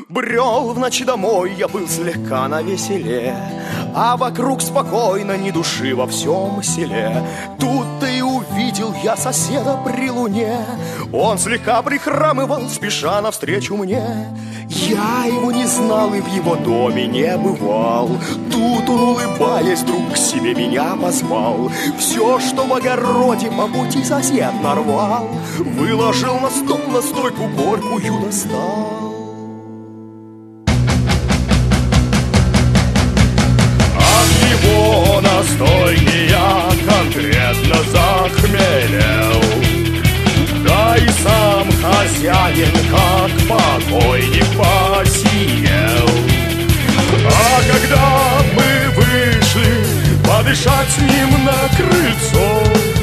Брел в ночи домой, я был слегка навеселе, а вокруг спокойно, ни души во всем селе. Тут-то и увидел я соседа при луне. Он слегка прихрамывал, спеша навстречу мне. Я его не знал и в его доме не бывал. Тут он, улыбаясь, вдруг к себе меня позвал. Все, что в огороде по пути сосед нарвал, выложил на стол, на стойку горькую достал. Настойки я конкретно захмелел, да и сам хозяин, как покойник, посинел. А когда мы вышли подышать с ним на крыльцо,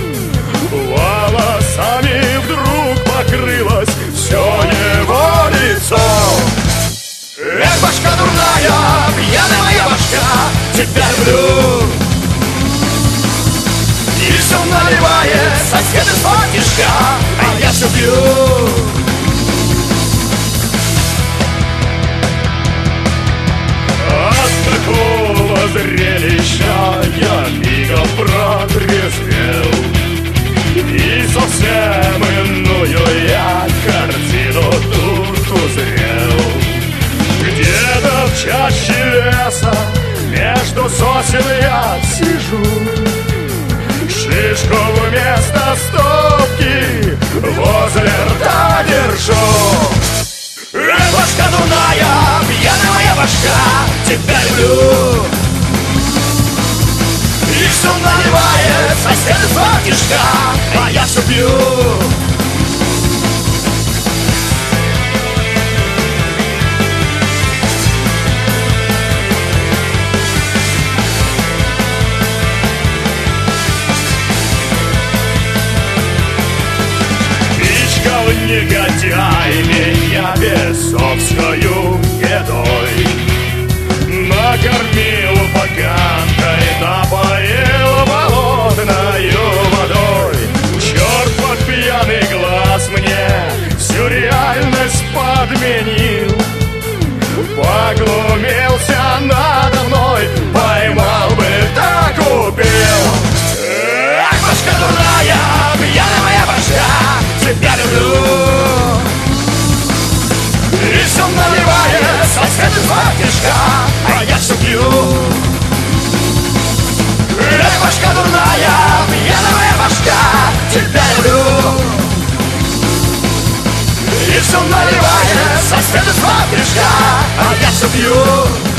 волосами вдруг покрылось все его лицо. Эх, башка дурная, пьяная моя башка, тебя люблю. И все наливает сосед из-под тишка, а я все пью. От такого зрелища я мигом протрезвел, и совсем иную я картину тут узрел. Где-то в чаще леса между сосен я сижу, шишку вместо стопки возле рта держу. Эх, башка дурная, пьяная моя башка, тебя люблю. И все наливает сосед из-под тишка, а я все пью. Негодяй меня бесовскою едой накормил поганкой, напоил болотною водой. Черт под пьяный глаз мне всю реальность подменил, поглумился надо мной, поймал бы, так убил. Ах, башка дурная, пьяная моя башка, тебя люблю. И все наливает сосед из-под тишка, а я все пью. Эх, башка дурная, пьяная моя башка, тебя люблю. И все наливает сосед из-под тишка, а я все пью.